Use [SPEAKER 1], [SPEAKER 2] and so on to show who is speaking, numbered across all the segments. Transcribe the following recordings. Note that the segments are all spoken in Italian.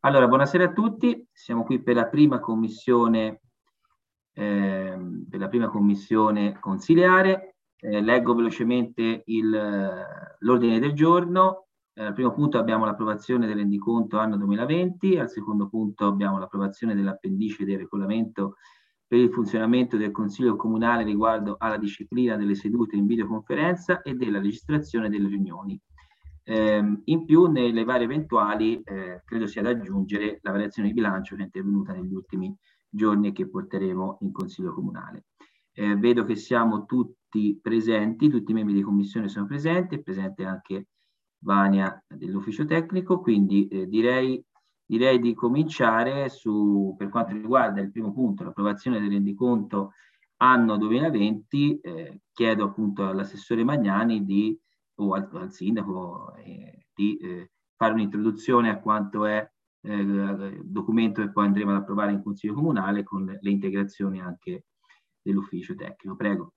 [SPEAKER 1] Allora, buonasera a tutti, siamo qui per la prima commissione, consiliare. Leggo velocemente l'ordine del giorno. Al primo punto abbiamo l'approvazione del rendiconto anno 2020, al secondo punto abbiamo l'approvazione dell'appendice del regolamento per il funzionamento del Consiglio Comunale riguardo alla disciplina delle sedute in videoconferenza e della registrazione delle riunioni. In più, nelle varie eventuali, credo sia da aggiungere la variazione di bilancio che è intervenuta negli ultimi giorni e che porteremo in Consiglio Comunale. Vedo che siamo tutti presenti, tutti i membri di commissione sono presenti, è presente anche Vania dell'ufficio tecnico, quindi direi di cominciare per quanto riguarda il primo punto, l'approvazione del rendiconto anno 2020. Chiedo appunto all'assessore Magnani o al sindaco di fare un'introduzione a quanto è il documento che poi andremo ad approvare in Consiglio Comunale con le integrazioni anche dell'ufficio tecnico. Prego.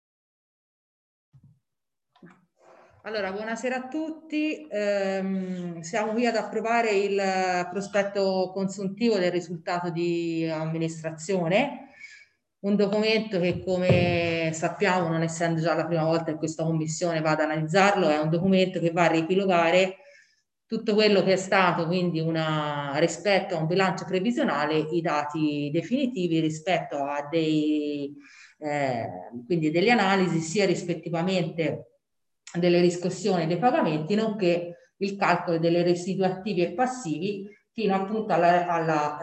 [SPEAKER 2] Allora, buonasera a tutti. Siamo qui ad approvare il prospetto consuntivo del risultato di amministrazione, un documento che, come sappiamo, non essendo già la prima volta che questa commissione va ad analizzarlo, è un documento che va a riepilogare tutto quello che è stato, quindi rispetto a un bilancio previsionale, i dati definitivi rispetto a quindi delle analisi sia rispettivamente delle riscossioni dei pagamenti, nonché il calcolo delle residui attivi e passivi fino appunto alla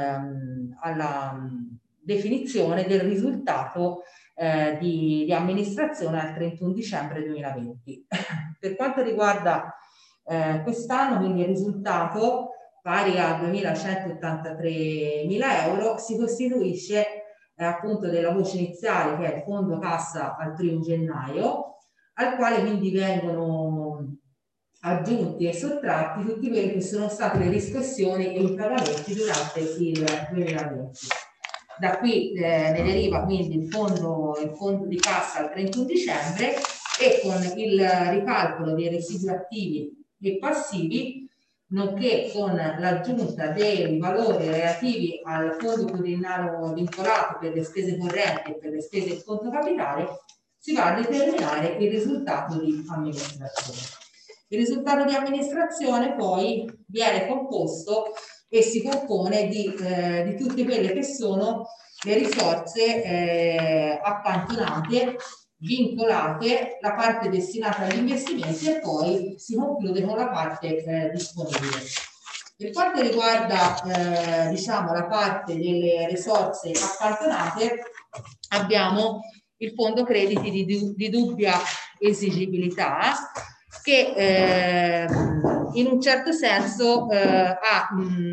[SPEAKER 2] definizione del risultato di amministrazione al 31 dicembre 2020. Per quanto riguarda quest'anno, quindi il risultato pari a 2.183.000 euro si costituisce appunto della voce iniziale, che è il fondo cassa al 1 gennaio, al quale quindi vengono aggiunti e sottratti tutti quelli che sono state le riscossioni e i pagamenti durante il 2020. Da qui ne deriva quindi il fondo di cassa al 31 dicembre e con il ricalcolo dei residui attivi e passivi, nonché con l'aggiunta dei valori relativi al fondo pluriennale vincolato per le spese correnti e per le spese in conto capitale, si va a determinare il risultato di amministrazione. Il risultato di amministrazione poi viene composto e si compone di tutte quelle che sono le risorse accantonate, vincolate, la parte destinata agli investimenti e poi si conclude con la parte disponibile. Per quanto riguarda diciamo la parte delle risorse accantonate, abbiamo il fondo crediti di dubbia esigibilità, che in un certo senso ha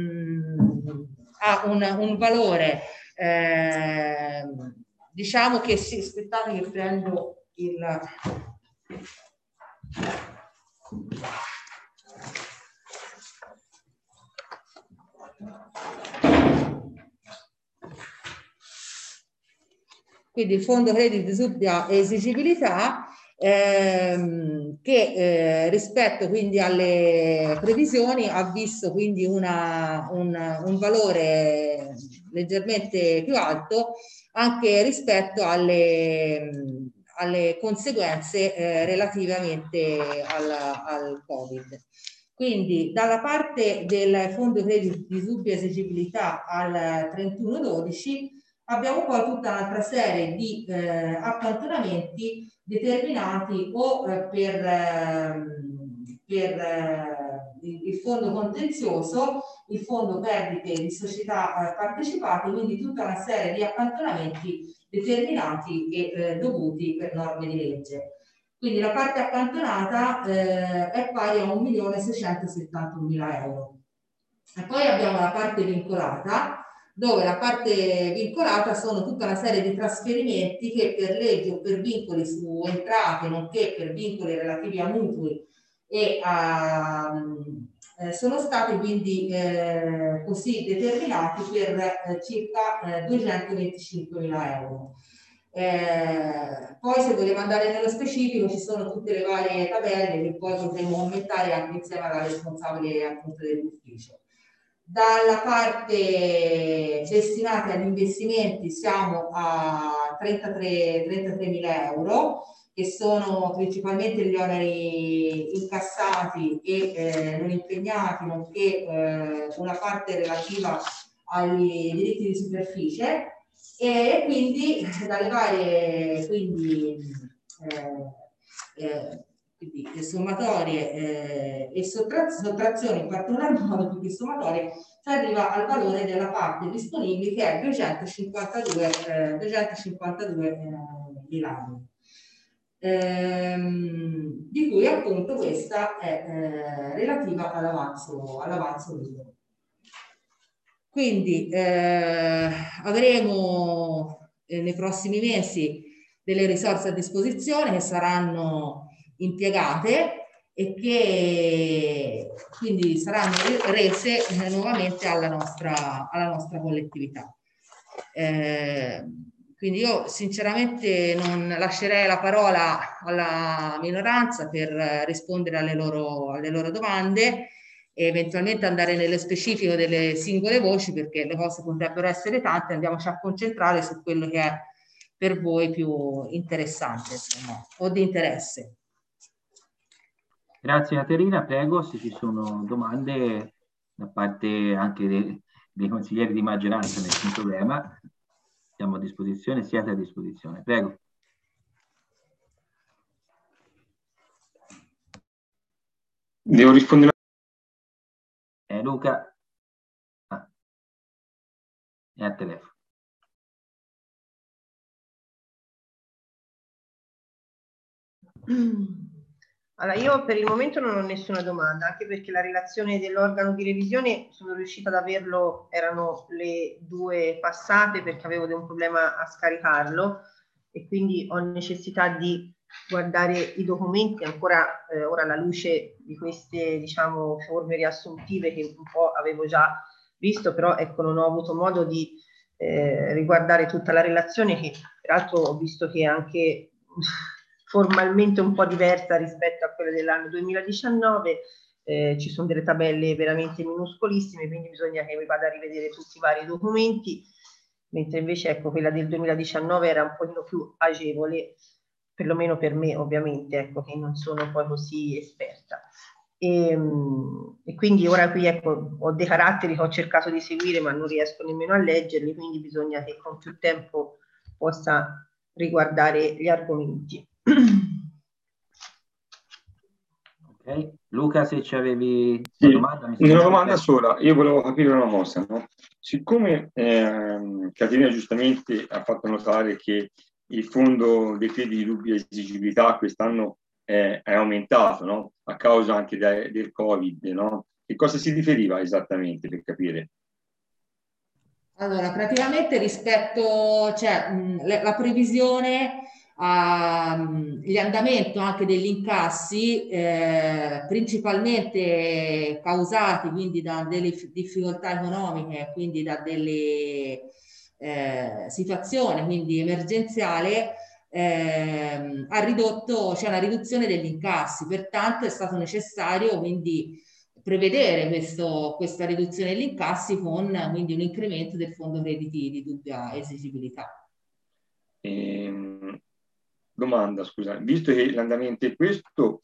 [SPEAKER 2] un valore, diciamo che aspettate che prendo il... Quindi il fondo crediti di dubbia esigibilità, che rispetto quindi alle previsioni ha visto quindi un valore leggermente più alto anche rispetto alle conseguenze relativamente al Covid. Quindi dalla parte del fondo crediti di dubbia esigibilità al 31/12 abbiamo poi tutta un'altra serie di accantonamenti determinati o per il fondo contenzioso, il fondo perdite di società partecipate, quindi tutta una serie di accantonamenti determinati e dovuti per norme di legge. Quindi la parte accantonata è pari a 1.671.000 euro. E poi abbiamo la parte vincolata, dove la parte vincolata sono tutta una serie di trasferimenti che per legge o per vincoli su entrate, nonché per vincoli relativi a mutui e sono stati quindi così determinati per circa 225.000 euro. Poi se vogliamo andare nello specifico ci sono tutte le varie tabelle che poi potremo commentare anche insieme alla responsabile appunto dell'ufficio. Dalla parte destinata agli investimenti siamo a 33.000 euro, che sono principalmente gli oneri incassati e non impegnati, nonché una parte relativa agli diritti di superficie, e quindi dalle varie quindi sommatorie e sottrazioni, in particolar modo più che sommatorie, si arriva al valore della parte disponibile, che è 252 mila di cui appunto questa è relativa all'avanzo libero. Quindi avremo nei prossimi mesi delle risorse a disposizione che saranno impiegate e che quindi saranno rese nuovamente alla nostra collettività. Quindi io sinceramente non lascerei la parola alla minoranza per rispondere alle loro domande e eventualmente andare nello specifico delle singole voci, perché le cose potrebbero essere tante. Andiamoci a concentrare su quello che è per voi più interessante, insomma, o di interesse.
[SPEAKER 1] Grazie Caterina, prego, se ci sono domande da parte anche dei consiglieri di maggioranza, nessun problema, siamo a disposizione, siate a disposizione, prego.
[SPEAKER 3] Devo rispondere?
[SPEAKER 1] Luca? È al telefono.
[SPEAKER 4] Allora, io per il momento non ho nessuna domanda, anche perché la relazione dell'organo di revisione sono riuscita ad averlo, erano le 2 passate perché avevo un problema a scaricarlo e quindi ho necessità di guardare i documenti ancora ora alla luce di queste, diciamo, forme riassuntive che un po' avevo già visto, però ecco, non ho avuto modo di riguardare tutta la relazione, che peraltro ho visto che è anche formalmente un po' diversa rispetto a quella dell'anno 2019, ci sono delle tabelle veramente minuscolissime, quindi bisogna che mi vada a rivedere tutti i vari documenti, mentre invece ecco, quella del 2019 era un pochino più agevole, perlomeno per me ovviamente, ecco, che non sono poi così esperta. E quindi ora qui ecco, ho dei caratteri che ho cercato di seguire ma non riesco nemmeno a leggerli, quindi bisogna che con più tempo possa riguardare gli argomenti.
[SPEAKER 1] Ok, Luca, se ci avevi
[SPEAKER 3] sì,
[SPEAKER 1] domanda,
[SPEAKER 3] una domanda sola, io volevo capire una cosa, no? Siccome Caterina giustamente ha fatto notare che il fondo dei crediti di dubbia esigibilità quest'anno è aumentato, no? A causa anche del Covid, no? Che cosa si riferiva esattamente, per capire?
[SPEAKER 2] Allora, praticamente rispetto, cioè la previsione l'andamento anche degli incassi principalmente causati quindi da delle difficoltà economiche, quindi da delle situazioni quindi emergenziale, ha ridotto, c'è una riduzione degli incassi, pertanto è stato necessario quindi prevedere questa riduzione degli incassi con quindi un incremento del fondo crediti di dubbia esigibilità.
[SPEAKER 3] Domanda, scusa, visto che l'andamento è questo,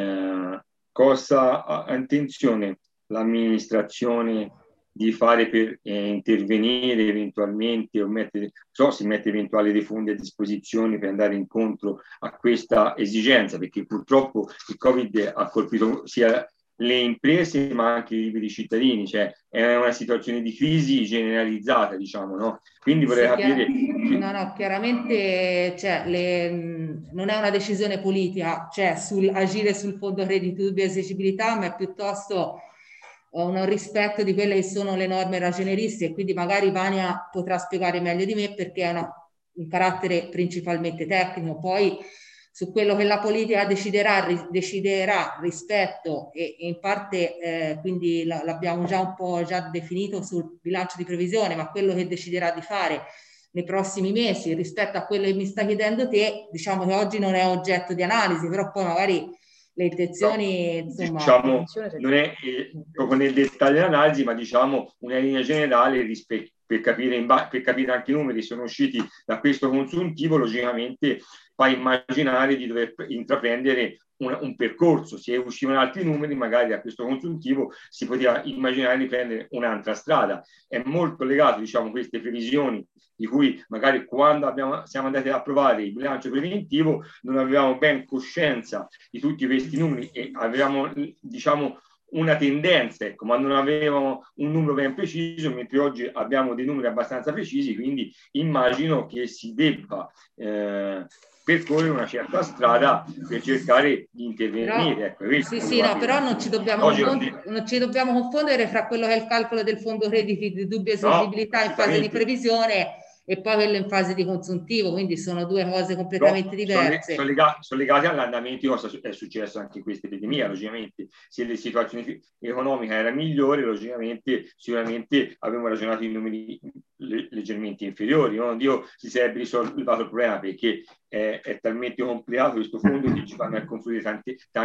[SPEAKER 3] cosa ha intenzione l'amministrazione di fare per intervenire eventualmente o mettere, si mette eventuali dei fondi a disposizione per andare incontro a questa esigenza, perché purtroppo il Covid ha colpito sia le imprese ma anche i liberi cittadini, cioè è una situazione di crisi generalizzata, diciamo, no? Quindi vorrei capire...
[SPEAKER 2] No, chiaramente cioè, non è una decisione politica, cioè agire sul fondo credito di dubbia esigibilità, ma è piuttosto un rispetto di quelle che sono le norme ragionieristiche, e quindi magari Vania potrà spiegare meglio di me perché è un carattere principalmente tecnico. Poi su quello che la politica deciderà rispetto e in parte quindi l'abbiamo già un po' definito sul bilancio di previsione, ma quello che deciderà di fare nei prossimi mesi rispetto a quello che mi sta chiedendo te, diciamo che oggi non è oggetto di analisi, però poi magari le intenzioni, insomma,
[SPEAKER 3] diciamo, non è proprio nel dettaglio dell'analisi, ma diciamo una linea generale per capire anche i numeri sono usciti da questo consuntivo, logicamente fa immaginare di dover intraprendere un percorso. Se uscivano altri numeri, magari da questo consuntivo si poteva immaginare di prendere un'altra strada. È molto legato, diciamo, queste previsioni di cui magari quando siamo andati ad approvare il bilancio preventivo non avevamo ben coscienza di tutti questi numeri e avevamo, diciamo, una tendenza, ecco, ma non avevamo un numero ben preciso, mentre oggi abbiamo dei numeri abbastanza precisi, quindi immagino che si debba percorrere una certa strada per cercare di intervenire.
[SPEAKER 2] Però,
[SPEAKER 3] ecco,
[SPEAKER 2] sì, no, però non ci dobbiamo confondere fra quello che è il calcolo del fondo crediti di dubbia esiggibilità in fase di previsione e poi quello in fase di consuntivo, quindi sono due cose completamente diverse.
[SPEAKER 3] Sono legati all'andamento di cosa è successo anche in questa epidemia, logicamente. Se la situazione economica era migliore, logicamente, sicuramente avremmo ragionato in numeri leggermente inferiori. Non dico si sarebbe risolvato il problema, perché è talmente complicato questo fondo che ci fanno confluire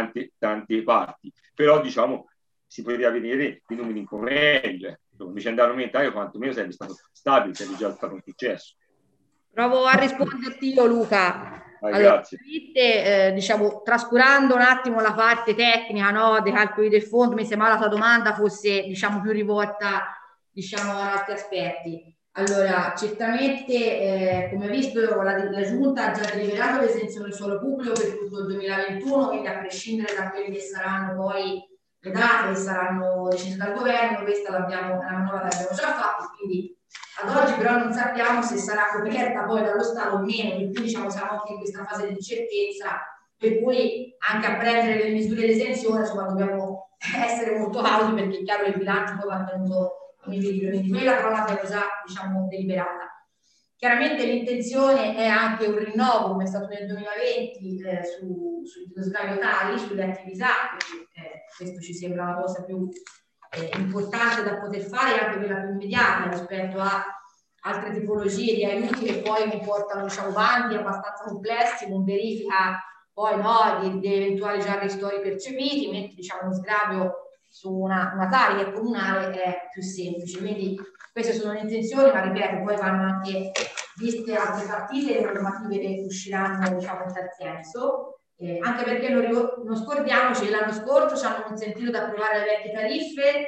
[SPEAKER 3] tante parti. Però, diciamo, si poteva vedere i numeri in po' meglio. Invece andare a aumentare, quantomeno sarebbe stato stabile, sarebbe già stato un successo.
[SPEAKER 2] Provo a risponderti io, Luca.
[SPEAKER 3] Allora, grazie.
[SPEAKER 2] Diciamo, trascurando un attimo la parte tecnica, no, dei calcoli del fondo, mi sembrava la tua domanda fosse, diciamo, più rivolta, diciamo, ad altri aspetti. Allora, certamente, come hai visto, la Giunta ha già deliberato l'esenzione del suolo pubblico per tutto il 2021, quindi a prescindere da quelli che saranno poi le date che saranno decise dal governo, questa l'abbiamo già fatta, quindi ad oggi però non sappiamo se sarà coperta poi dallo Stato o meno, per cui diciamo siamo anche in questa fase di incertezza, per cui anche a prendere le misure di esenzione insomma dobbiamo essere molto cauti, perché è chiaro che il bilancio poi va tenuto in equilibrio, quindi quella però l'abbiamo già, diciamo, deliberata. Chiaramente l'intenzione è anche un rinnovo, come è stato nel 2020, sullo sgravio tali, sulle attività, perché questo ci sembra la cosa più importante da poter fare, anche quella più immediata rispetto a altre tipologie di aiuti che poi comportano, diciamo, bandi abbastanza complessi, con verifica poi, no, di eventuali già ristori percepiti, mentre, diciamo, lo sgravio su una taglia comunale è più semplice. Quindi queste sono le intenzioni, ma ripeto, poi vanno anche viste altre partite e le normative che usciranno, diciamo, in tal senso, anche perché non scordiamoci che l'anno scorso ci hanno consentito di approvare le vecchie tariffe,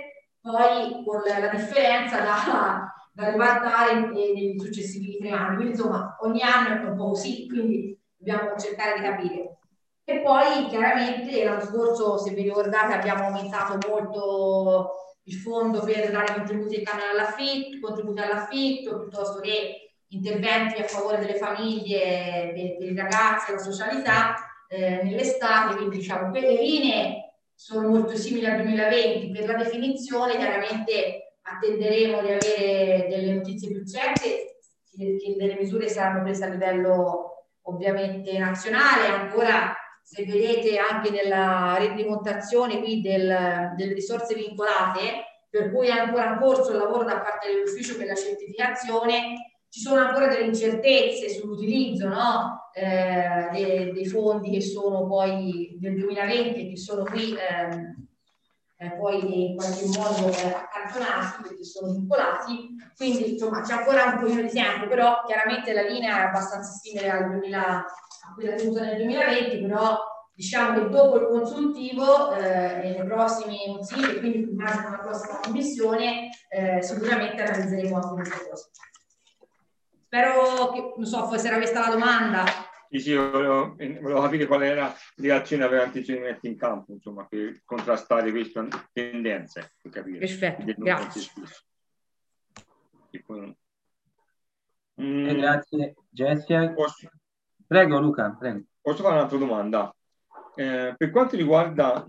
[SPEAKER 2] poi con la differenza da ribaltare nei successivi 3 anni. Quindi insomma ogni anno è un po' così, quindi dobbiamo cercare di capire. E poi chiaramente l'anno scorso, se vi ricordate, abbiamo aumentato molto il fondo per dare contributi all'affitto, piuttosto che interventi a favore delle famiglie, dei ragazzi, della socialità nell'estate, quindi diciamo quelle linee sono molto simili al 2020. Per la definizione chiaramente attenderemo di avere delle notizie più certe, che delle misure saranno prese a livello ovviamente nazionale. Ancora, se vedete anche nella rendicontazione qui delle risorse vincolate, per cui è ancora in corso il lavoro da parte dell'ufficio per la certificazione, ci sono ancora delle incertezze sull'utilizzo, no? Dei fondi che sono poi del 2020, che sono qui poi in qualche modo accantonati perché sono vincolati, quindi insomma c'è ancora un pochino di tempo, però chiaramente la linea è abbastanza simile a quella tenuta nel 2020, però diciamo che dopo il consuntivo nei prossimi consigli, quindi immagino la prossima commissione, sicuramente analizzeremo anche queste cose. Spero che, non so, se era questa la domanda.
[SPEAKER 3] Sì, volevo capire qual era la reazione aveva intenzione di mettere in campo, insomma, per contrastare questa tendenza, per capire.
[SPEAKER 2] Perfetto, grazie.
[SPEAKER 1] Grazie Jessica. Prego Luca, prego.
[SPEAKER 3] Posso fare un'altra domanda? Per quanto riguarda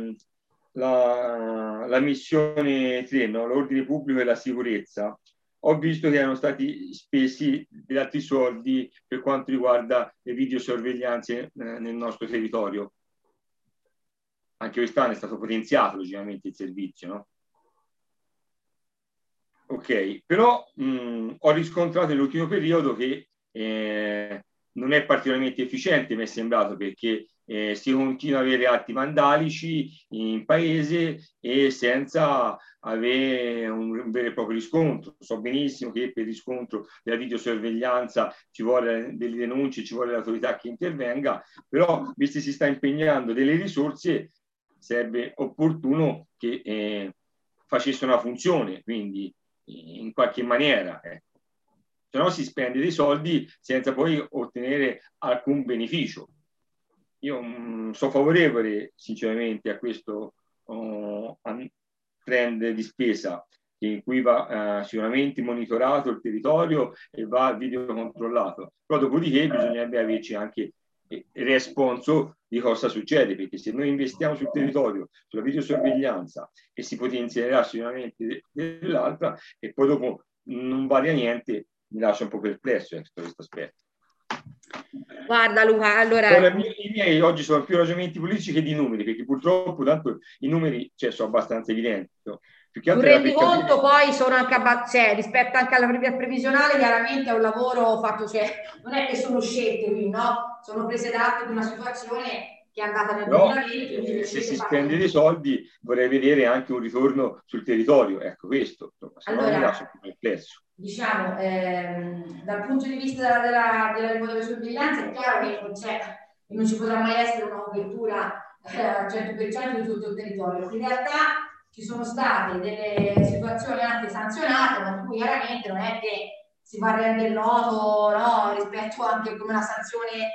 [SPEAKER 3] la missione 3, no? L'ordine pubblico e la sicurezza, ho visto che erano stati spesi degli altri soldi per quanto riguarda le videosorveglianze nel nostro territorio. Anche quest'anno è stato potenziato logicamente il servizio, no? Ok, però ho riscontrato nell'ultimo periodo che non è particolarmente efficiente, mi è sembrato, perché si continua ad avere atti vandalici in paese e senza avere un vero e proprio riscontro. So benissimo che per il riscontro della videosorveglianza ci vuole delle denunce, ci vuole l'autorità che intervenga, però visto che si sta impegnando delle risorse, sarebbe opportuno che facesse una funzione, quindi in qualche maniera. Se no si spende dei soldi senza poi ottenere alcun beneficio. Io sono favorevole sinceramente a questo trend di spesa in cui va sicuramente monitorato il territorio e va video controllato, però dopodiché bisognerebbe averci anche il responso di cosa succede, perché se noi investiamo sul territorio, sulla videosorveglianza e si potenzierà sicuramente dell'altra e poi dopo non varia niente, mi lascia un po' perplesso questo aspetto.
[SPEAKER 4] Guarda Luca, allora...
[SPEAKER 3] I miei oggi sono più ragionamenti politici che di numeri, perché purtroppo tanto i numeri sono abbastanza evidenti. Più che
[SPEAKER 2] sul rendiconto poi sono anche rispetto anche alla previsionale, chiaramente è un lavoro fatto, non è che sono scelte qui, no? Sono prese d'atto di una situazione che è andata nel 2020.
[SPEAKER 3] Se si spende dei soldi vorrei vedere anche un ritorno sul territorio, ecco questo, se no mi lascia più perplesso.
[SPEAKER 2] Diciamo, dal punto di vista della videosorveglianza è chiaro che non ci potrà mai essere una copertura al 100% di tutto il territorio. In realtà ci sono state delle situazioni anche sanzionate, ma cui chiaramente non è che si va a rendere noto, no, rispetto anche come una sanzione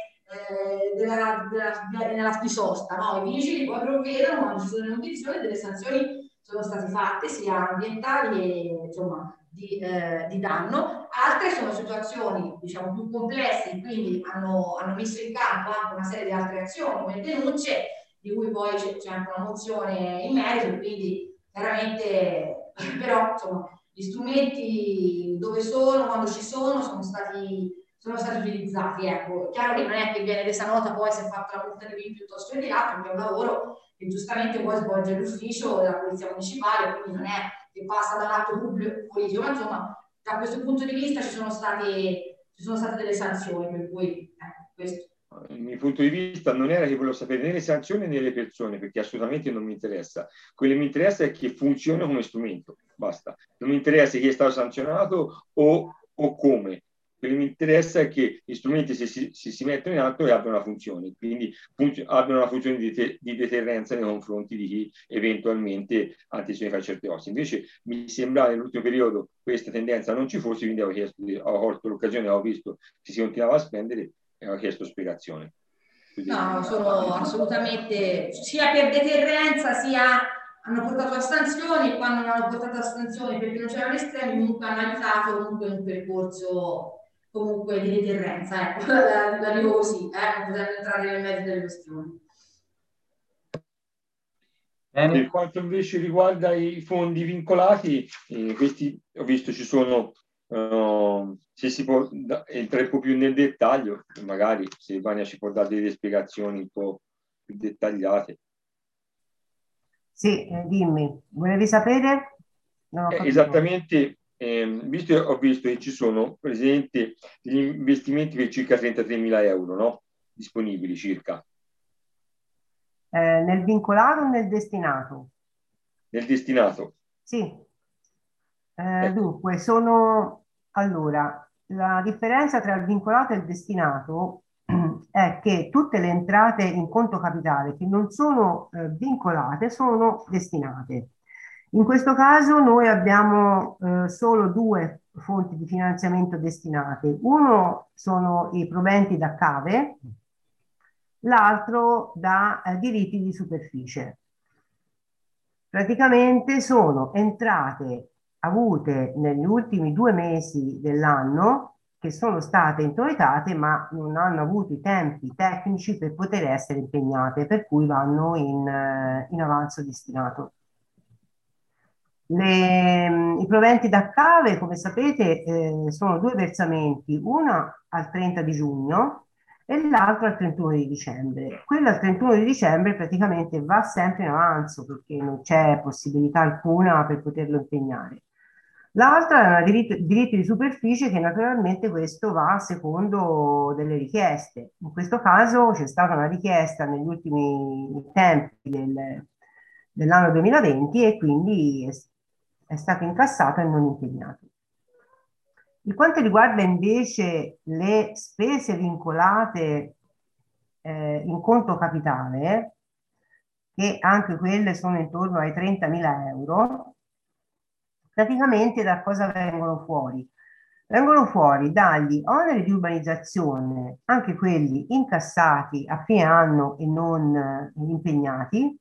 [SPEAKER 2] nella spisosta, no? I vigili poi provvedono quando ci sono le condizioni, delle sanzioni sono state fatte sia ambientali e insomma di danno. Altre sono situazioni diciamo più complesse, quindi hanno messo in campo anche una serie di altre azioni come denunce, di cui poi c'è anche una mozione in merito, quindi chiaramente però insomma gli strumenti dove sono, quando ci sono stati utilizzati. Ecco, chiaro che non è che viene resa nota poi se è fatta la multa di qui piuttosto che di là, perché è un lavoro che giustamente poi svolge l'ufficio della polizia municipale, quindi non è che passa da un atto pubblico politico, ma insomma da questo punto di vista ci sono state delle sanzioni, per cui questo.
[SPEAKER 3] Il mio punto di vista non era che volevo sapere né le sanzioni né le persone, perché assolutamente non mi interessa. Quello che mi interessa è che funzioni come strumento, basta. Non mi interessa chi è stato sanzionato o come. Quello che mi interessa è che gli strumenti si mettono in atto e abbiano una funzione, quindi abbiano una funzione di deterrenza nei confronti di chi eventualmente fa certe cose. Invece mi sembrava nell'ultimo periodo questa tendenza non ci fosse, quindi ho colto l'occasione, ho visto che si continuava a spendere e ho chiesto spiegazione.
[SPEAKER 2] No, sono assolutamente sia per deterrenza sia hanno portato a sanzioni, e quando non hanno portato a sanzioni perché non c'erano estremi, comunque hanno aiutato comunque un percorso comunque di deterrenza, ecco, la dico così, non potendo entrare nel merito delle questioni.
[SPEAKER 3] Per quanto invece riguarda i fondi vincolati, questi ho visto ci sono, se si può entrare un po' più nel dettaglio, magari se Vania ci può dare delle spiegazioni un po' più dettagliate.
[SPEAKER 4] Sì, dimmi, volevi sapere? No,
[SPEAKER 3] esattamente, visto che ho visto che ci sono presenti degli investimenti per circa 33.000 euro, no? Disponibili circa.
[SPEAKER 4] Nel vincolato o nel destinato?
[SPEAKER 3] Nel destinato.
[SPEAKER 4] Sì. Dunque, allora, la differenza tra il vincolato e il destinato è che tutte le entrate in conto capitale che non sono vincolate sono destinate. In questo caso noi abbiamo solo due fonti di finanziamento destinate. Uno sono i proventi da cave, l'altro da diritti di superficie. Praticamente sono entrate avute negli ultimi 2 mesi dell'anno che sono state introitate ma non hanno avuto i tempi tecnici per poter essere impegnate, per cui vanno in avanzo destinato. I proventi da cave, come sapete, sono 2 versamenti, una al 30 di giugno e l'altro al 31 di dicembre. Quello al 31 di dicembre praticamente va sempre in avanzo perché non c'è possibilità alcuna per poterlo impegnare. L'altra è una diritti di superficie, che naturalmente questo va secondo delle richieste. In questo caso c'è stata una richiesta negli ultimi tempi dell'anno 2020 e quindi è stato incassato e non impegnato. Per quanto riguarda invece le spese vincolate in conto capitale, che anche quelle sono intorno ai 30.000 euro, praticamente da cosa vengono fuori? Vengono fuori dagli oneri di urbanizzazione, anche quelli incassati a fine anno e non impegnati,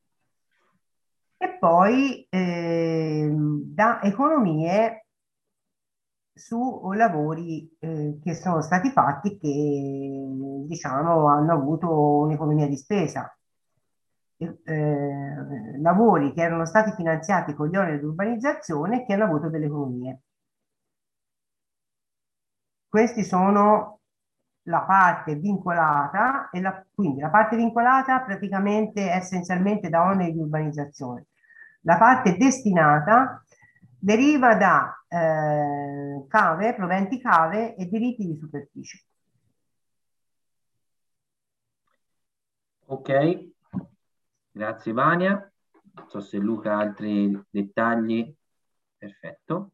[SPEAKER 4] e poi da economie su lavori che sono stati fatti che diciamo hanno avuto un'economia di spesa. Lavori che erano stati finanziati con gli oneri di urbanizzazione e che hanno avuto delle economie. Questi sono la parte vincolata e quindi la parte vincolata praticamente è essenzialmente da oneri di urbanizzazione. La parte destinata deriva da cave, proventi cave e diritti di superficie.
[SPEAKER 1] Ok, grazie Vania. Non so se Luca ha altri dettagli. Perfetto.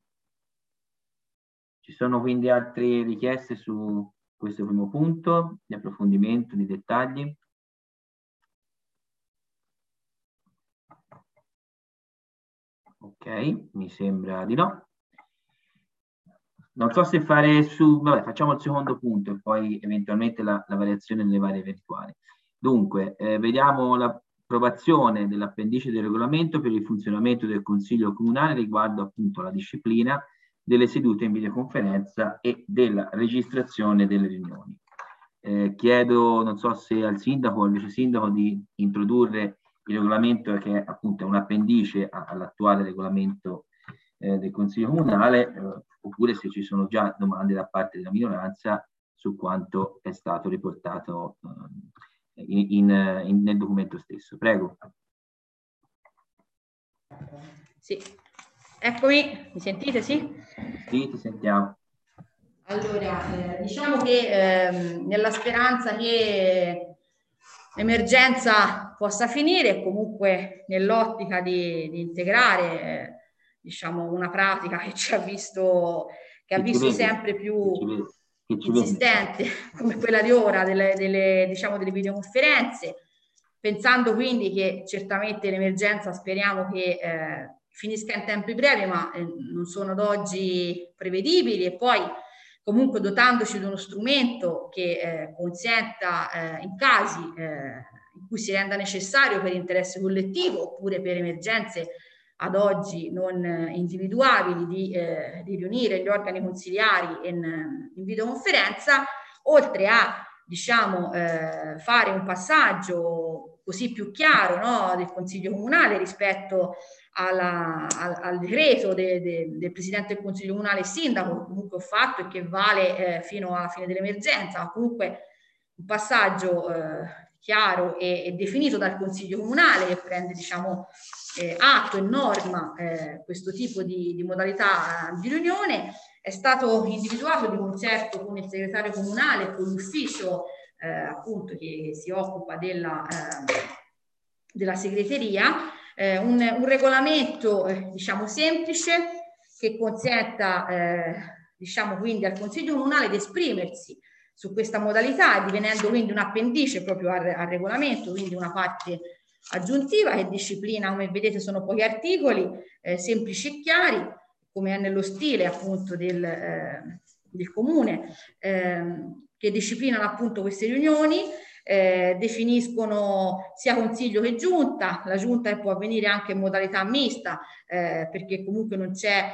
[SPEAKER 1] Ci sono quindi altre richieste su questo primo punto di approfondimento, di dettagli? Ok, mi sembra di no. Non so se fare vabbè, facciamo il secondo punto e poi eventualmente la variazione nelle varie eventuali. Dunque, vediamo l'approvazione dell'appendice del regolamento per il funzionamento del Consiglio Comunale riguardo appunto alla disciplina delle sedute in videoconferenza e della registrazione delle riunioni. Chiedo, non so se al sindaco o al vice sindaco, di introdurre il regolamento, che è appunto un appendice all'attuale regolamento del Consiglio Comunale, oppure se ci sono già domande da parte della minoranza su quanto è stato riportato nel documento stesso. Prego.
[SPEAKER 5] Sì, eccomi, mi sentite? Sì?
[SPEAKER 1] Sì, ti sentiamo.
[SPEAKER 5] Allora, diciamo che nella speranza che l'emergenza possa finire, comunque nell'ottica di integrare diciamo una pratica che ci ha visto, che ha visto sempre più insistente come quella di ora diciamo delle videoconferenze, pensando quindi che certamente l'emergenza speriamo che finisca in tempi brevi, ma non sono ad oggi prevedibili, e poi comunque dotandoci di uno strumento che consenta in casi in cui si renda necessario per interesse collettivo oppure per emergenze ad oggi non individuabili di riunire gli organi consiliari in videoconferenza, oltre a diciamo fare un passaggio così più chiaro, no, del Consiglio Comunale rispetto al decreto del Presidente del Consiglio Comunale e Sindaco, che comunque ho fatto e che vale fino alla fine dell'emergenza, ma comunque un passaggio chiaro e definito dal Consiglio Comunale, che prende diciamo atto e norma questo tipo di modalità di riunione. È stato individuato di concerto con il segretario comunale e con l'ufficio appunto che si occupa della segreteria, un regolamento diciamo semplice, che consenta diciamo quindi al Consiglio Comunale di esprimersi su questa modalità, divenendo quindi un appendice proprio al regolamento, quindi una parte aggiuntiva che disciplina, come vedete sono pochi articoli, semplici e chiari, come è nello stile appunto del comune, che disciplinano appunto queste riunioni, definiscono sia consiglio che giunta. La giunta può avvenire anche in modalità mista, perché comunque non c'è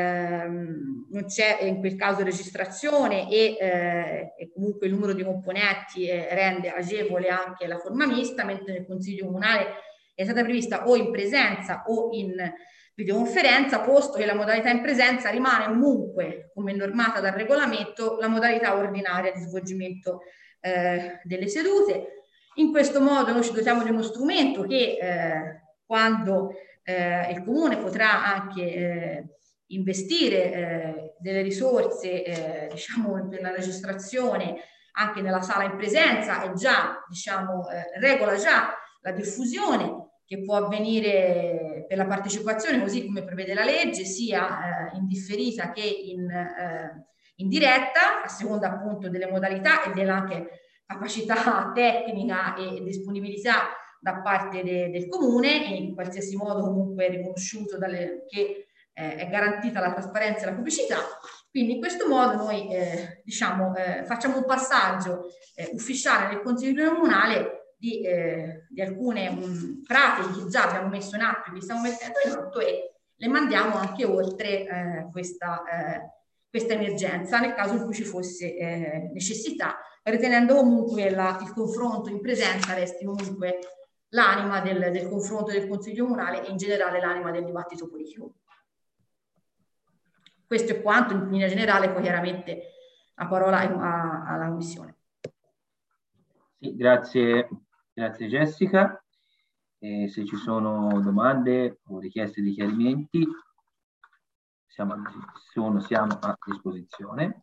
[SPEAKER 5] in quel caso registrazione e comunque il numero di componenti rende agevole anche la forma mista, mentre nel Consiglio Comunale è stata prevista o in presenza o in videoconferenza, posto che la modalità in presenza rimane comunque, come normata dal regolamento, la modalità ordinaria di svolgimento delle sedute. In questo modo noi ci dotiamo di uno strumento che quando il Comune potrà anche investire delle risorse diciamo per la registrazione anche nella sala in presenza e già diciamo regola già la diffusione che può avvenire per la partecipazione così come prevede la legge, sia in differita che in diretta, a seconda appunto delle modalità e della anche capacità tecnica e disponibilità da parte del comune, e in qualsiasi modo comunque riconosciuto che è garantita la trasparenza e la pubblicità. Quindi in questo modo noi diciamo, facciamo un passaggio ufficiale nel Consiglio Comunale di alcune pratiche che già abbiamo messo in atto e che stiamo mettendo in atto, e le mandiamo anche oltre questa emergenza nel caso in cui ci fosse necessità, ritenendo comunque il confronto in presenza resti comunque l'anima del confronto del Consiglio Comunale e in generale l'anima del dibattito politico. Questo è quanto in linea generale, poi chiaramente la parola alla Commissione.
[SPEAKER 1] Sì, grazie Jessica. Se ci sono domande o richieste di chiarimenti, siamo a disposizione.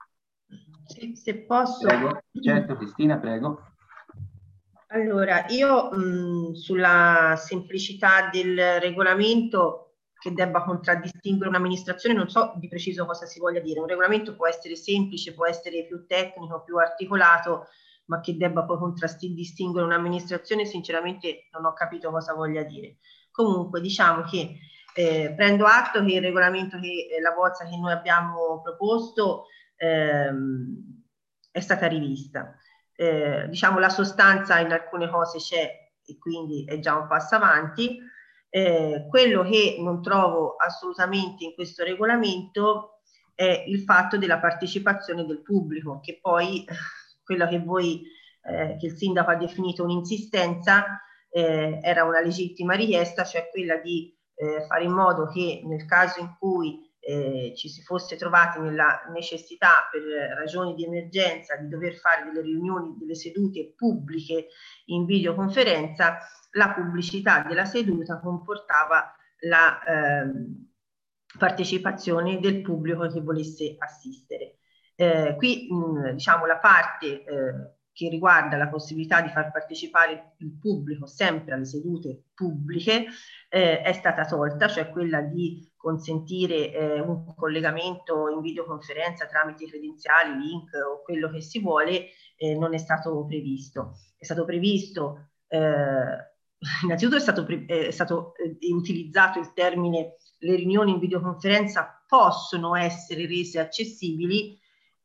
[SPEAKER 4] Sì, se posso.
[SPEAKER 1] Prego. Certo, Cristina, prego.
[SPEAKER 4] Allora, io sulla semplicità del regolamento che debba contraddistinguere un'amministrazione, non so di preciso cosa si voglia dire. Un regolamento può essere semplice, può essere più tecnico, più articolato, ma che debba poi contraddistinguere un'amministrazione, sinceramente non ho capito cosa voglia dire. Comunque diciamo che prendo atto che il regolamento, la bozza che noi abbiamo proposto è stata rivista. Diciamo la sostanza in alcune cose c'è e quindi è già un passo avanti. Quello che non trovo assolutamente in questo regolamento è il fatto della partecipazione del pubblico, che poi quella che che il sindaco ha definito un'insistenza era una legittima richiesta, cioè quella di fare in modo che nel caso in cui ci si fosse trovati nella necessità per ragioni di emergenza di dover fare delle riunioni, delle sedute pubbliche in videoconferenza, la pubblicità della seduta comportava la partecipazione del pubblico che volesse assistere. Qui diciamo la parte che riguarda la possibilità di far partecipare il pubblico sempre alle sedute pubbliche è stata tolta, cioè quella di consentire un collegamento in videoconferenza tramite credenziali, link o quello che si vuole, non è stato previsto. È stato previsto, innanzitutto è stato utilizzato il termine le riunioni in videoconferenza possono essere rese accessibili,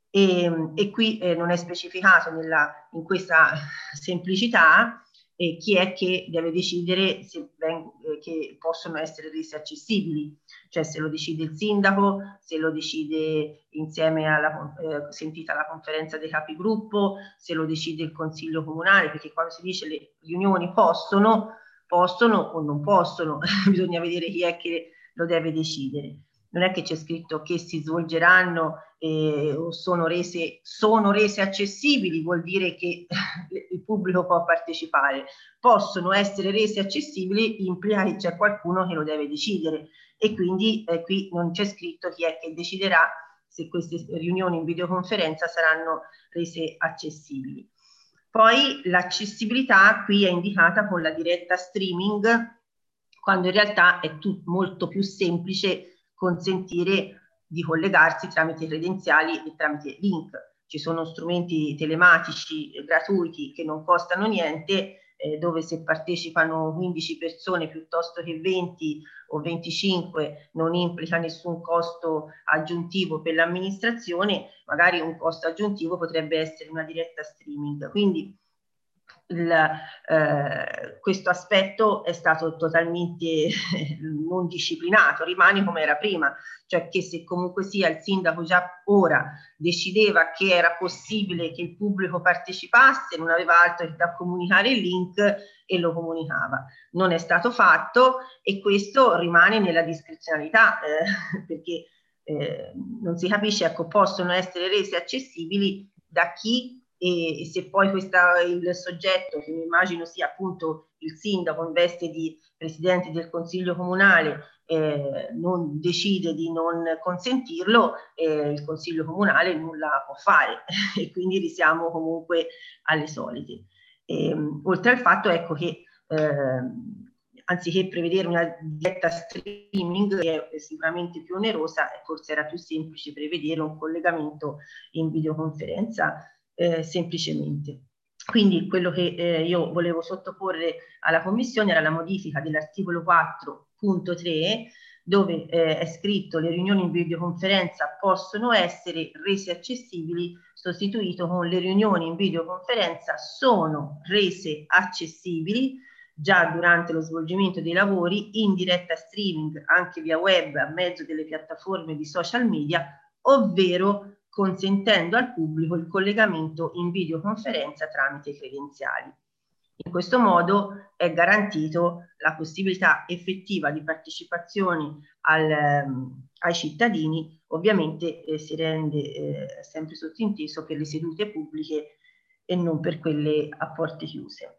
[SPEAKER 4] e qui non è specificato in questa semplicità chi è che deve decidere che possono essere rese accessibili, cioè se lo decide il sindaco, se lo decide insieme sentita la conferenza dei capigruppo, se lo decide il consiglio comunale, perché quando si dice le riunioni possono o non possono, bisogna vedere chi è che lo deve decidere. Non è che c'è scritto che si svolgeranno o sono rese accessibili, vuol dire che il pubblico può partecipare. Possono essere rese accessibili implica che c'è qualcuno che lo deve decidere, e quindi qui non c'è scritto chi è che deciderà se queste riunioni in videoconferenza saranno rese accessibili. Poi l'accessibilità qui è indicata con la diretta streaming, quando in realtà è molto più semplice consentire di collegarsi tramite credenziali e tramite link. Ci sono strumenti telematici gratuiti che non costano niente, dove se partecipano 15 persone piuttosto che 20 o 25 non implica nessun costo aggiuntivo per l'amministrazione. Magari un costo aggiuntivo potrebbe essere una diretta streaming. Quindi questo aspetto è stato totalmente non disciplinato, rimane come era prima, cioè che se comunque sia il sindaco già ora decideva che era possibile che il pubblico partecipasse, non aveva altro che da comunicare il link e lo comunicava. Non è stato fatto e questo rimane nella discrezionalità, perché non si capisce, ecco, possono essere resi accessibili da chi e se poi il soggetto, che mi immagino sia appunto il sindaco in veste di presidente del consiglio comunale, non decide di non consentirlo, il consiglio comunale nulla può fare e quindi risiamo comunque alle solite. Oltre al fatto, ecco, che anziché prevedere una diretta streaming, che è sicuramente più onerosa, forse era più semplice prevedere un collegamento in videoconferenza semplicemente. Quindi quello che io volevo sottoporre alla Commissione era la modifica dell'articolo 4.3, dove è scritto: le riunioni in videoconferenza possono essere rese accessibili, sostituito con: le riunioni in videoconferenza sono rese accessibili già durante lo svolgimento dei lavori in diretta streaming anche via web a mezzo delle piattaforme di social media, ovvero consentendo al pubblico il collegamento in videoconferenza tramite credenziali. In questo modo è garantito la possibilità effettiva di partecipazione ai cittadini, ovviamente si rende sempre sottinteso per le sedute pubbliche e non per quelle a porte chiuse.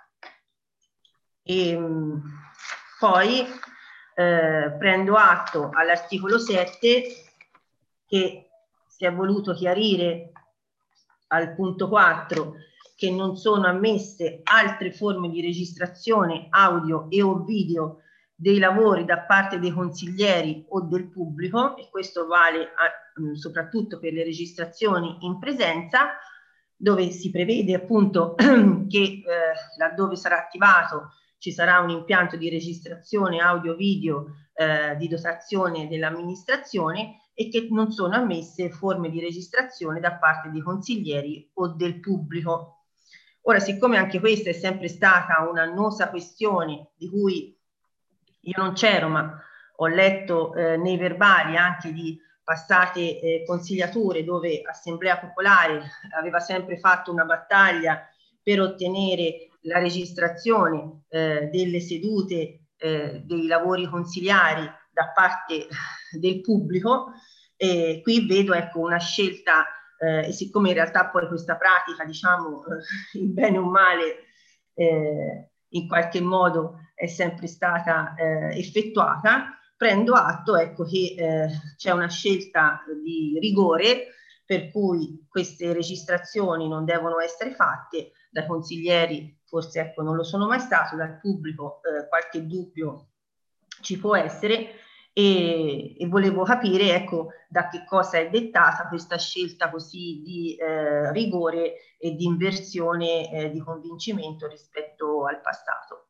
[SPEAKER 4] Poi prendo atto all'articolo 7 che si è voluto chiarire al punto 4 che non sono ammesse altre forme di registrazione audio e o video dei lavori da parte dei consiglieri o del pubblico, e questo vale soprattutto per le registrazioni in presenza, dove si prevede appunto che laddove sarà attivato ci sarà un impianto di registrazione audio-video di dotazione dell'amministrazione, e che non sono ammesse forme di registrazione da parte dei consiglieri o del pubblico. Ora, siccome anche questa è sempre stata un'annosa questione di cui io non c'ero, ma ho letto nei verbali anche di passate consigliature, dove Assemblea Popolare aveva sempre fatto una battaglia per ottenere la registrazione delle sedute dei lavori consiliari da parte del pubblico, qui vedo, ecco, una scelta, e siccome in realtà poi questa pratica, diciamo, in bene o male, in qualche modo è sempre stata effettuata, prendo atto, ecco, che c'è una scelta di rigore, per cui queste registrazioni non devono essere fatte dai consiglieri, forse, ecco, non lo sono mai stato, dal pubblico qualche dubbio ci può essere, e volevo capire, ecco, da che cosa è dettata questa scelta così di rigore e di inversione di convincimento rispetto al passato.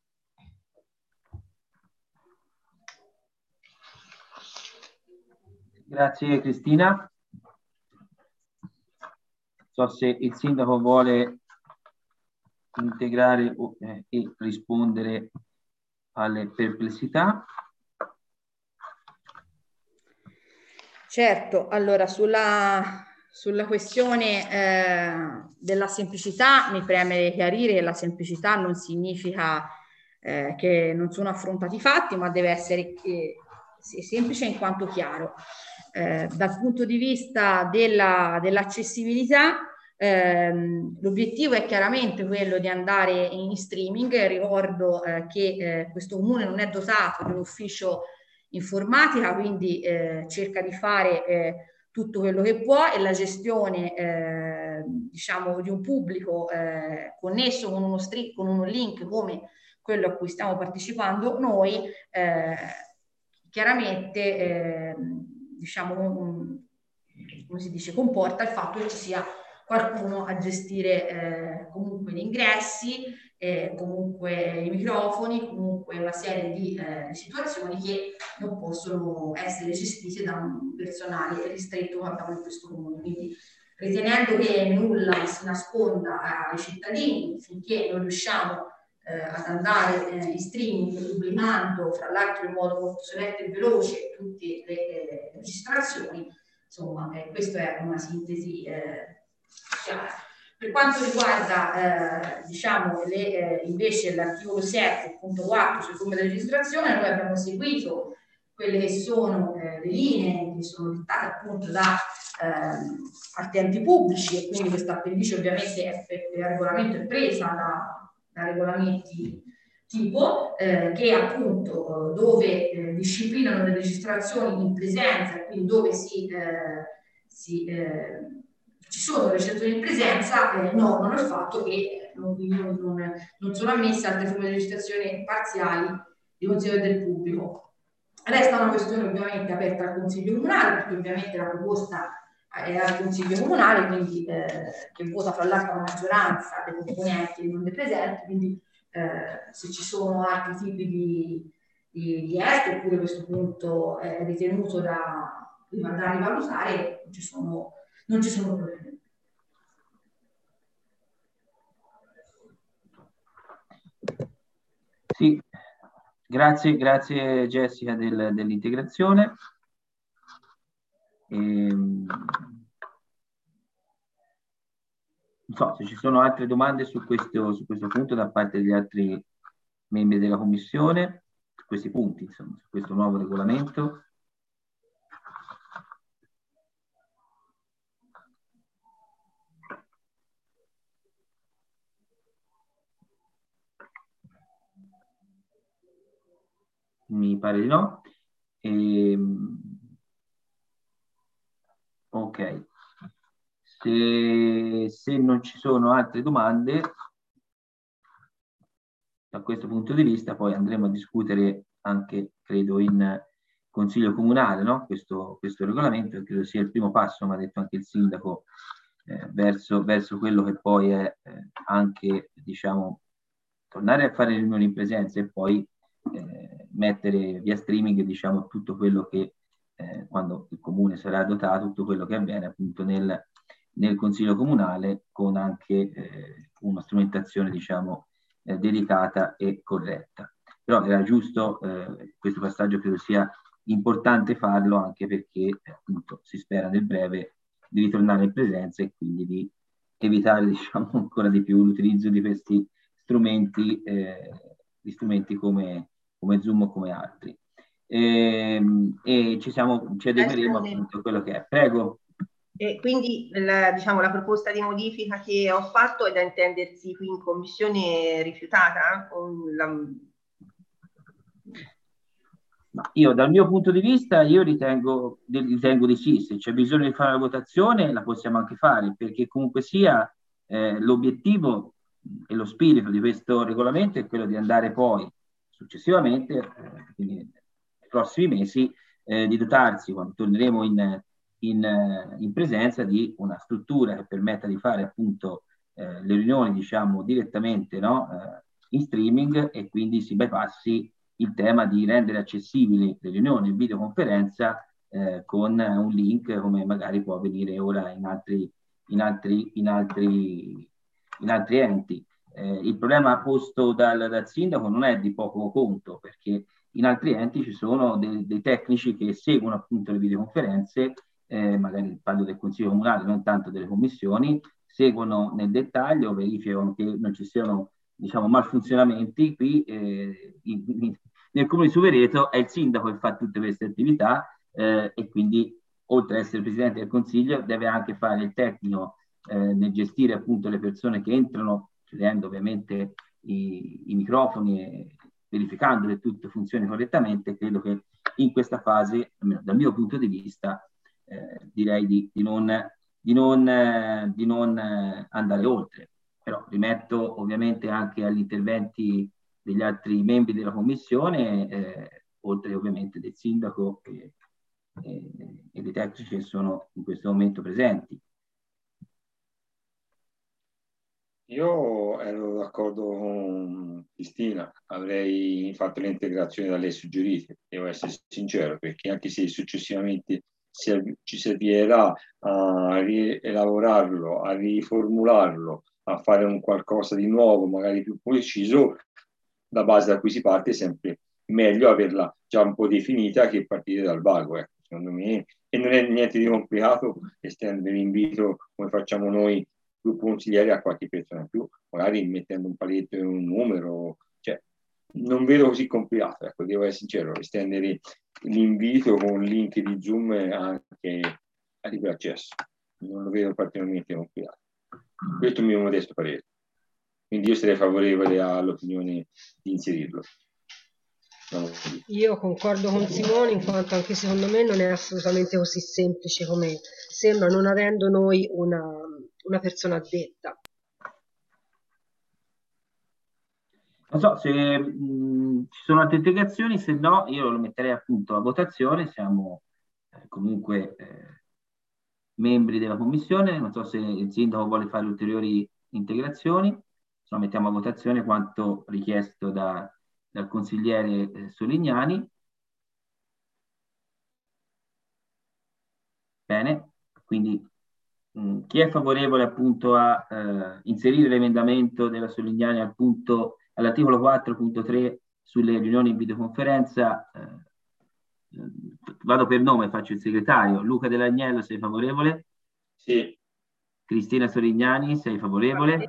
[SPEAKER 1] Grazie Cristina. Non so se il sindaco vuole integrare e rispondere alle perplessità.
[SPEAKER 5] Certo, allora sulla questione della semplicità mi preme chiarire che la semplicità non significa che non sono affrontati i fatti, ma deve essere semplice in quanto chiaro. Dal punto di vista dell'accessibilità, l'obiettivo è chiaramente quello di andare in streaming. Ricordo che questo comune non è dotato di un ufficio informatica, quindi cerca di fare tutto quello che può, e la gestione diciamo di un pubblico connesso con uno link come quello a cui stiamo partecipando noi, chiaramente diciamo come si dice, comporta il fatto che ci sia qualcuno a gestire comunque gli ingressi, comunque i microfoni, comunque una serie di situazioni che non possono essere gestite da un personale ristretto che abbiamo in questo comune. Quindi, ritenendo che nulla si nasconda ai cittadini, finché non riusciamo ad andare in streaming, pubblicando fra l'altro in modo molto soletto e veloce tutte le registrazioni, insomma, questa è una sintesi chiara. Per quanto riguarda diciamo invece l'articolo 7.4 sulle forme di registrazione, noi abbiamo seguito quelle che sono le linee che sono dettate appunto da atti enti pubblici, e quindi questa appendice ovviamente è per regolamento è presa da regolamenti tipo che appunto dove disciplinano le registrazioni in presenza, quindi dove ci sono registrazioni in presenza, normano il fatto che non sono ammesse altre forme di registrazione parziali di consiglio del pubblico. Resta una questione ovviamente aperta al Consiglio Comunale, perché ovviamente la proposta è al Consiglio Comunale, quindi che vota fra l'altra maggioranza dei componenti e non dei presenti, quindi se ci sono altri tipi di atti, oppure a questo punto è ritenuto da rivalutare, non ci sono problemi.
[SPEAKER 1] Sì, grazie Jessica dell'integrazione. Non so se ci sono altre domande su questo punto da parte degli altri membri della Commissione, su questi punti, insomma, su questo nuovo regolamento. Mi pare di no. Ok. Se non ci sono altre domande, da questo punto di vista poi andremo a discutere anche, credo, in Consiglio Comunale, no? Questo regolamento, credo sia il primo passo, mi ha detto anche il Sindaco, verso quello che poi è anche, diciamo, tornare a fare riunioni in presenza e poi mettere via streaming, diciamo, tutto quello che quando il comune sarà dotato, tutto quello che avviene appunto nel Consiglio Comunale, con anche una strumentazione, diciamo, dedicata e corretta. Però era giusto, questo passaggio credo sia importante farlo, anche perché appunto si spera nel breve di ritornare in presenza e quindi di evitare, diciamo, ancora di più l'utilizzo di questi strumenti come Zoom o come altri. E ci adegueremo appunto a quello che è. Prego.
[SPEAKER 4] E quindi diciamo, la proposta di modifica che ho fatto è da intendersi qui in commissione rifiutata?
[SPEAKER 1] Ma io dal mio punto di vista io ritengo di sì, se c'è bisogno di fare la votazione la possiamo anche fare, perché comunque sia l'obiettivo e lo spirito di questo regolamento è quello di andare poi successivamente, quindi nei prossimi mesi, di dotarsi, quando torneremo in presenza, di una struttura che permetta di fare appunto le riunioni, diciamo, direttamente, no? In streaming, e quindi si bypassi il tema di rendere accessibili le riunioni in videoconferenza con un link, come magari può avvenire ora in altri enti. Il problema posto dal sindaco non è di poco conto, perché in altri enti ci sono dei tecnici che seguono appunto le videoconferenze, magari parlo del Consiglio Comunale, non tanto delle commissioni, seguono nel dettaglio, verificano che non ci siano, diciamo, malfunzionamenti. Qui nel Comune di Suvereto è il sindaco che fa tutte queste attività, e quindi oltre ad essere Presidente del Consiglio deve anche fare il tecnico nel gestire appunto le persone che entrano, chiudendo ovviamente i microfoni e verificando che tutto funzioni correttamente. Credo che in questa fase, almeno dal mio punto di vista, direi di non andare oltre. Però rimetto ovviamente anche agli interventi degli altri membri della Commissione, oltre ovviamente del Sindaco e dei tecnici che sono in questo momento presenti.
[SPEAKER 3] Io ero d'accordo con Cristina, avrei fatto le integrazioni da lei suggerite, devo essere sincero, perché anche se successivamente ci servirà a rielaborarlo, a riformularlo, a fare un qualcosa di nuovo, magari più preciso, la base da cui si parte è sempre meglio averla già un po' definita che partire dal vago, secondo me. E non è niente di complicato estendere l'invito, come facciamo noi più consiglieri, a qualche persona in più, magari mettendo un paletto e un numero, cioè non vedo così complicato, ecco, devo essere sincero, estendere l'invito con link di Zoom anche a libero accesso. Non lo vedo particolarmente complicato. Questo è il mio modesto parere. Quindi io sarei favorevole all'opinione di inserirlo.
[SPEAKER 6] Io concordo con Simone, in quanto anche secondo me non è assolutamente così semplice come sembra, non avendo noi una persona addetta.
[SPEAKER 1] Non so se ci sono altre integrazioni, se no io lo metterei appunto a votazione. Siamo comunque membri della commissione, non so se il sindaco vuole fare ulteriori integrazioni, se no mettiamo a votazione quanto richiesto dal consigliere Solignani. Bene, quindi chi è favorevole appunto a inserire l'emendamento della Solignani all'articolo 4.3 sulle riunioni in videoconferenza? Vado per nome, faccio il segretario. Luca Dell'Agnello, sei favorevole?
[SPEAKER 3] Sì.
[SPEAKER 1] Cristina Solignani, sei favorevole?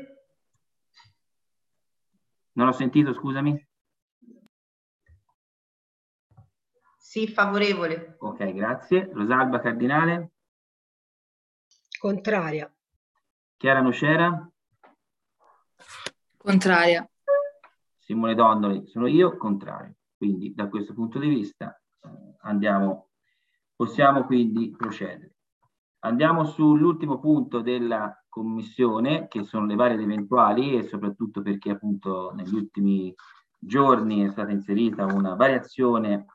[SPEAKER 1] Non ho sentito, scusami.
[SPEAKER 4] Sì, favorevole.
[SPEAKER 1] Ok, grazie. Rosalba Cardinale?
[SPEAKER 6] Contraria.
[SPEAKER 1] Chiara Nocera?
[SPEAKER 7] Contraria.
[SPEAKER 1] Simone Dondoli, sono io, contrario. Quindi da questo punto di vista possiamo quindi procedere. Andiamo sull'ultimo punto della commissione, che sono le varie ed eventuali, e soprattutto perché appunto negli ultimi giorni è stata inserita una variazione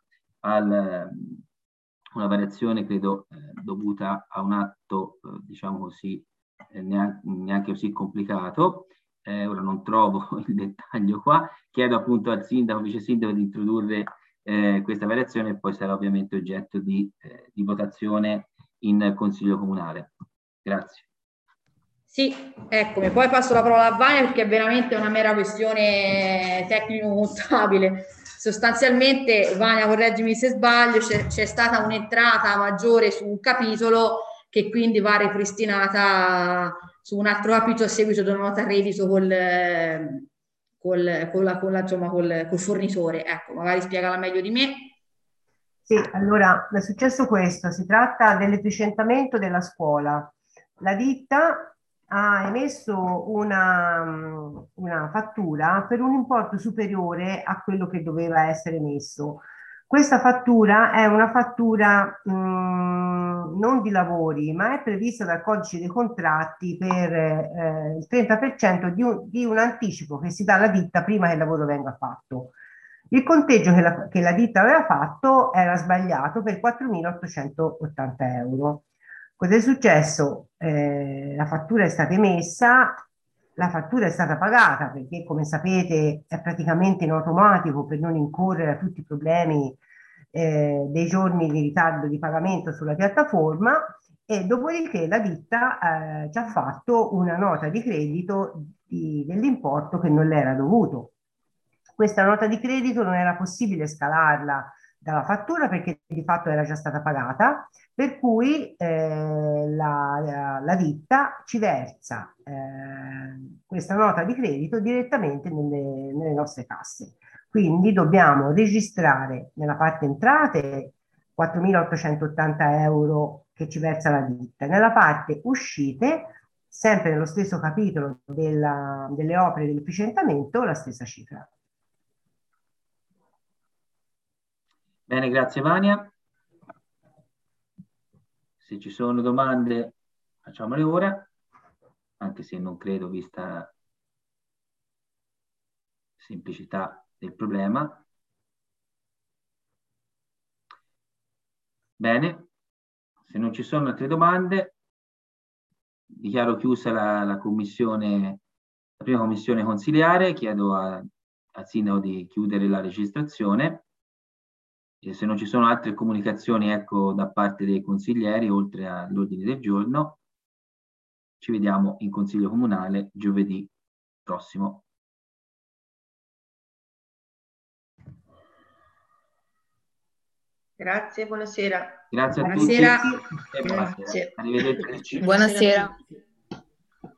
[SPEAKER 1] credo dovuta a un atto diciamo così neanche così complicato. Ora non trovo il dettaglio qua. Chiedo appunto al sindaco, vice sindaco, di introdurre questa variazione e poi sarà ovviamente oggetto di votazione in Consiglio Comunale. Grazie.
[SPEAKER 5] Sì, eccomi, poi passo la parola a Vania perché è veramente una mera questione tecnico-contabile. Sostanzialmente, Vania, correggimi se sbaglio, c'è stata un'entrata maggiore su un capitolo che quindi va ripristinata su un altro capitolo a seguito di una nota credito col fornitore. Ecco, magari spiegala meglio di me.
[SPEAKER 4] Sì, allora è successo questo, si tratta dell'efficientamento della scuola. La ditta ha emesso una fattura per un importo superiore a quello che doveva essere emesso. Questa fattura è una fattura non di lavori, ma è prevista dal codice dei contratti per il 30% di un anticipo che si dà alla ditta prima che il lavoro venga fatto. Il conteggio che la ditta aveva fatto era sbagliato per 4.880 euro. Cosa è successo? La fattura è stata emessa, la fattura è stata pagata perché, come sapete, è praticamente in automatico per non incorrere a tutti i problemi dei giorni di ritardo di pagamento sulla piattaforma, e dopodiché la ditta ci ha fatto una nota di credito dell'importo che non le era dovuto. Questa nota di credito non era possibile scalarla dalla fattura perché di fatto era già stata pagata, per cui la ditta ci versa questa nota di credito direttamente nelle nostre casse. Quindi dobbiamo registrare nella parte entrate 4.880 euro che ci versa la ditta, nella parte uscite, sempre nello stesso capitolo delle opere dell'efficientamento, la stessa cifra.
[SPEAKER 1] Bene, grazie Vania. Se ci sono domande facciamole ora, anche se non credo vista la semplicità del problema. Bene, se non ci sono altre domande, dichiaro chiusa la prima commissione consiliare. Chiedo al sindaco di chiudere la registrazione. E se non ci sono altre comunicazioni, ecco, da parte dei consiglieri, oltre all'ordine del giorno, ci vediamo in Consiglio Comunale giovedì prossimo.
[SPEAKER 4] Grazie, buonasera.
[SPEAKER 1] Grazie a
[SPEAKER 5] Buonasera.
[SPEAKER 1] tutti e buonasera.
[SPEAKER 5] Grazie.
[SPEAKER 1] Arrivederci.
[SPEAKER 7] Buonasera.